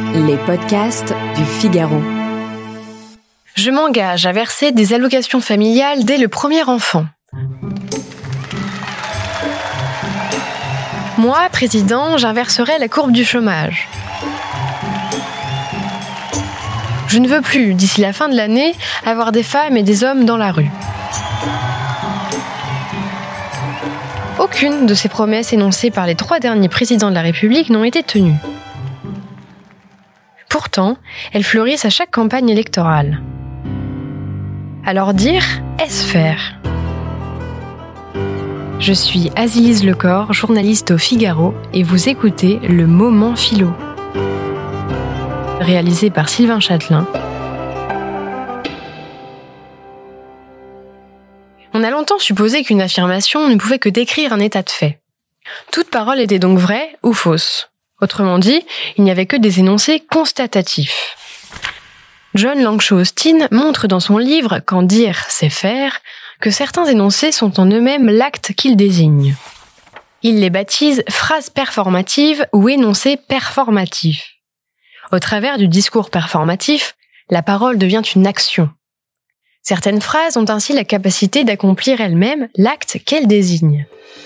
Les podcasts du Figaro. Je m'engage à verser des allocations familiales dès le premier enfant. Moi, président, j'inverserai la courbe du chômage. Je ne veux plus, d'ici la fin de l'année, avoir des femmes et des hommes dans la rue. Aucune de ces promesses énoncées par les 3 derniers présidents de la République n'ont été tenues. Pourtant, elles fleurissent à chaque campagne électorale. Alors dire, est-ce faire ? Je suis Azilise Lecor, journaliste au Figaro, et vous écoutez Le Moment Philo. Réalisé par Sylvain Châtelain. On a longtemps supposé qu'une affirmation ne pouvait que décrire un état de fait. Toute parole était donc vraie ou fausse. Autrement dit, il n'y avait que des énoncés constatatifs. John Langshaw Austin montre dans son livre « Quand dire, c'est faire » que certains énoncés sont en eux-mêmes l'acte qu'ils désignent. Il les baptise phrases performatives ou énoncés performatifs. Au travers du discours performatif, la parole devient une action. Certaines phrases ont ainsi la capacité d'accomplir elles-mêmes l'acte qu'elles désignent.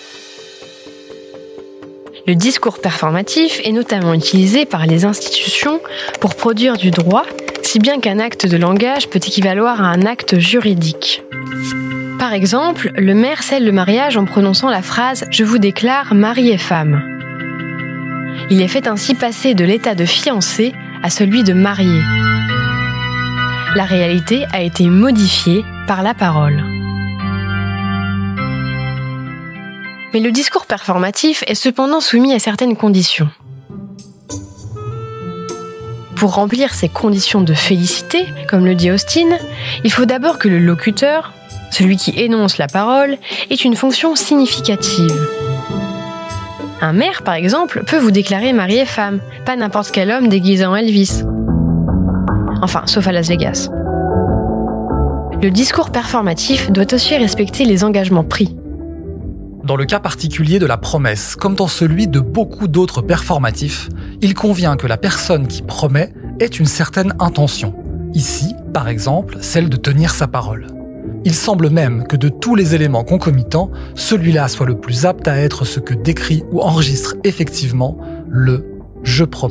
Le discours performatif est notamment utilisé par les institutions pour produire du droit, si bien qu'un acte de langage peut équivaloir à un acte juridique. Par exemple, le maire scelle le mariage en prononçant la phrase « Je vous déclare mari et femme ». Il est fait ainsi passer de l'état de fiancé à celui de marié. La réalité a été modifiée par la parole. Mais le discours performatif est cependant soumis à certaines conditions. Pour remplir ces conditions de félicité, comme le dit Austin, il faut d'abord que le locuteur, celui qui énonce la parole, ait une fonction significative. Un maire, par exemple, peut vous déclarer mari et femme, pas n'importe quel homme déguisé en Elvis. Enfin, sauf à Las Vegas. Le discours performatif doit aussi respecter les engagements pris. Dans le cas particulier de la promesse, comme dans celui de beaucoup d'autres performatifs, il convient que la personne qui promet ait une certaine intention. Ici, par exemple, celle de tenir sa parole. Il semble même que de tous les éléments concomitants, celui-là soit le plus apte à être ce que décrit ou enregistre effectivement le « je promets ».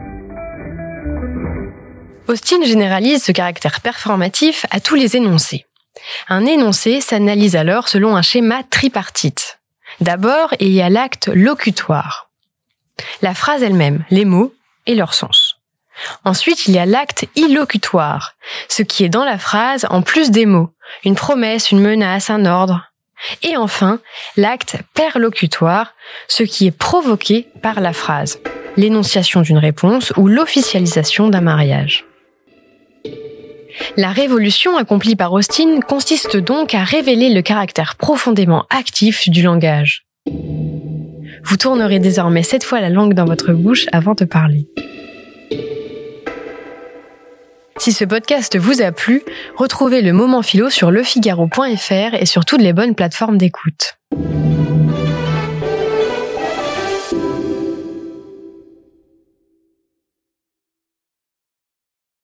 Austin généralise ce caractère performatif à tous les énoncés. Un énoncé s'analyse alors selon un schéma tripartite. D'abord, il y a l'acte locutoire. La phrase elle-même, les mots et leur sens. Ensuite, il y a l'acte illocutoire, ce qui est dans la phrase en plus des mots, une promesse, une menace, un ordre. Et enfin, l'acte perlocutoire, ce qui est provoqué par la phrase, l'énonciation d'une réponse ou l'officialisation d'un mariage. La révolution accomplie par Austin consiste donc à révéler le caractère profondément actif du langage. Vous tournerez désormais 7 fois la langue dans votre bouche avant de parler. Si ce podcast vous a plu, retrouvez le Moment Philo sur lefigaro.fr et sur toutes les bonnes plateformes d'écoute.